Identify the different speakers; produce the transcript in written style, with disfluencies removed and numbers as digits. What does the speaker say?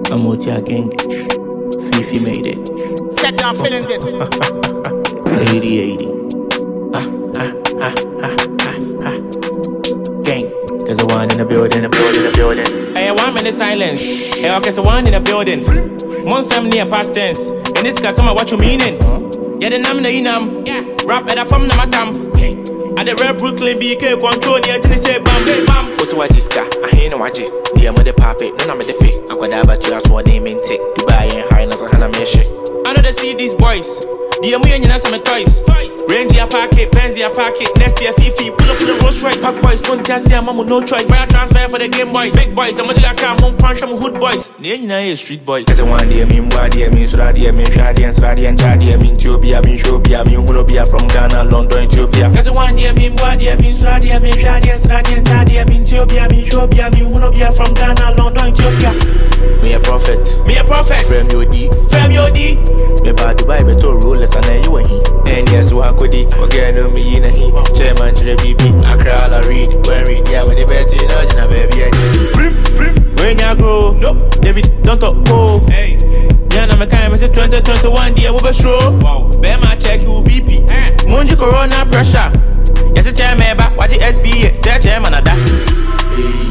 Speaker 1: I'm Otia Gang. Fifi made it.
Speaker 2: Set down feeling this.
Speaker 1: 80-80. Gang. There's a one in the building,
Speaker 3: Hey, 1 minute silence. Hey, okay, so one in the building. Monsam near past tense. In this case, what you meaning? Yeah, the nam na inam. Rap at a from the matam. At the Red Brooklyn BK control near to say bam, bam. What's what is car? I ain't no watch it. Dear mother puppet, no, I'm the pick. I got that, but you ask what they mean take. Dubai and Highness and Hannah Mesh. I know they see these boys. The Amuyan and some toys. Range your pocket, pens your pocket, next year Fifi, pull up in the Rolls Royce. Fuck boys, don't tell see a mama no choice. Fire transfer for the Game Boys. Big boys, I'm a car, mom, French, I'm hood boys. Name street boys. Cause I want the mean body, I mean, so that I mean, Shadi and Swadi and Chadi, I mean, Ethiopia, I mean, Shopia, I mean, Hulobia from Ghana, London, Ethiopia. Cause I want the mean body, I mean, so that I mean, Shadi and Swadi and Chadi, I mean, Ethiopia, I mean, Shopia, I mean, Hulobia from Ghana, London, Ethiopia. Me a prophet. Frame your D. Me bad Dubai, but to roll less than you and he. And yes, what could he? Okay, no, me in a he. Chairman to the BB. I cry, I read. When read, yeah, when they bet in a baby. Frim. When you grow, no, David, don't talk, oh. Hey. Yeah, I'm a time, it's a 2021 year, we'll be sure. Wow. Bear my check, you BP. Munji Corona pressure. Yes, a chairman, but watch it SBA. Say chairman, I die.